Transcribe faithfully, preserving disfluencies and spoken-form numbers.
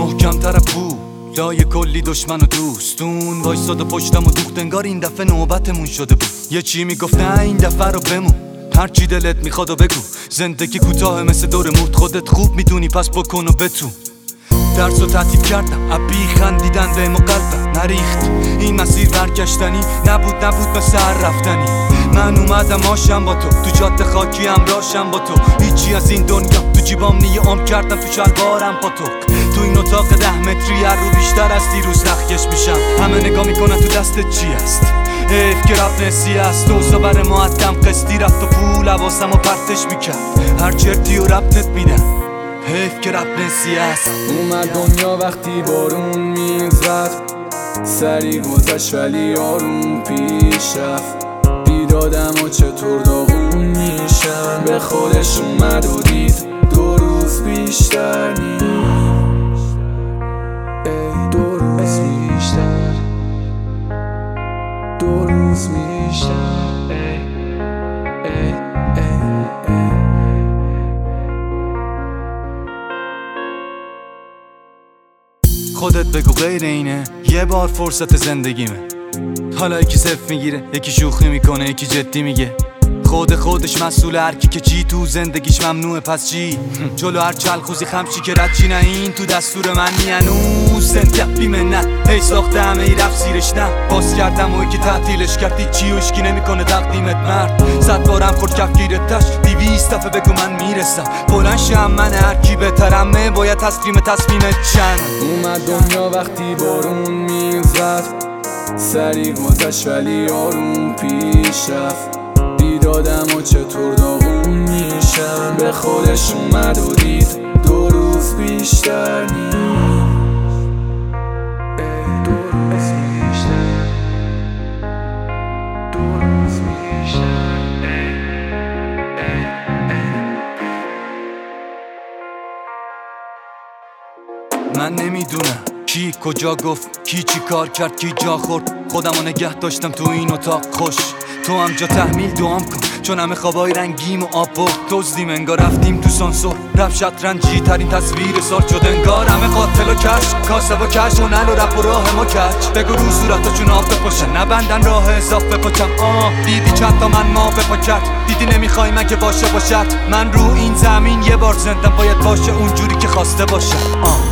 محکم تر پو لای کلی دشمن و دوستون وایساد و پشتم و دوخت انگار این دفعه نوبتمون شده بود. یه چی میگفت نه این دفعه رو بمون، هر چی دلت میخواد و بگو. زندگی کوتاه مثل دور موت، خودت خوب میدونی پس بکن و بتون. درس و تعطیل کردم عبی خندیدن به قلبم نریخت. این مسیر برگشتنی نبود نبود مثل هر رفتنی. من اومدم آشم با تو تو جاده خاکی همراشم با تو. هیچی از این دنیا تو جیبام نیه عام کردم تو شلوارم با تو. تو این اتاق ده متری هر رو بیشتر از دیروز نخکش میشم. همه نگاه میکنن تو دستت چی است؟ حیف که رب نسی است. دوزا بر معدم قسطی رفت و پول حواسم و پرتش میکرد. هر چرتی و ربطت میدن حیف که رب نسی است. اومد دنیا وقتی بارون میزد، سری گذشت ولی آروم پیش رفت. بیدادم و چطور داغون میشن، به خودش اومد و دید دو روز بیشتر نیست. ای دو روز بیشتر، دو روز بیشتر. ای ای ای ای خودت بگو غیر اینه یه بار فرصت زندگیمه. حالا یکی صفر میگیره، یکی شوخی میکنه، یکی جدی میگه. خود خودش مسئول هر کی که چی تو زندگیش ممنوعه پس چی؟ جلو هر چلخوزی خمچی که رد چی نه این تو دستور من نی. هنوز زنده بیمنت هی ساخته همه ای رفت زیرش نه. باز کردم و یکی تعطیلش کردی چی و اشکی نمیکنه تقدیمت مرد. صد بارم خورد کفگیرتش دیویست دفعه بگو من میرسم. بلند شم من هر کی بهترمه باید تسلیم تصمیمت چند. اومد دنیا وقتی بارون میزد، سری گذشت ولی آروم پیش رفت. بیدادم و چطور داغون میشم، به خودش اومد و دید دو روز بیشتر نیست. دو روز بیشتر، دو روز بیشتر. من نمیدونم کی کجا گفت، کی چی کار کرد، کی جا خورد. خودم رو نگه داشتم تو این اتاق خوش. تو هم جا تحمیل دوام کن چون همه خوابای رنگیم و آب برد. دزدیم انگار رفتیم تو سانسور. رپ شطرنجی ترین تصویر سال شد انگار. همه قاتل و کش کاسب و کش هنل و رپ و راه ما کچ. بگو رو صورتا چون آب بپاشن نبندن راه اضافه بپاچم. آه دیدی چند تا من ما بپا کرد، دیدی نمیخوای من که باشه باشد. من رو این زمین یه بار زندم باید باشه اونجوری که خواسته باشه. آه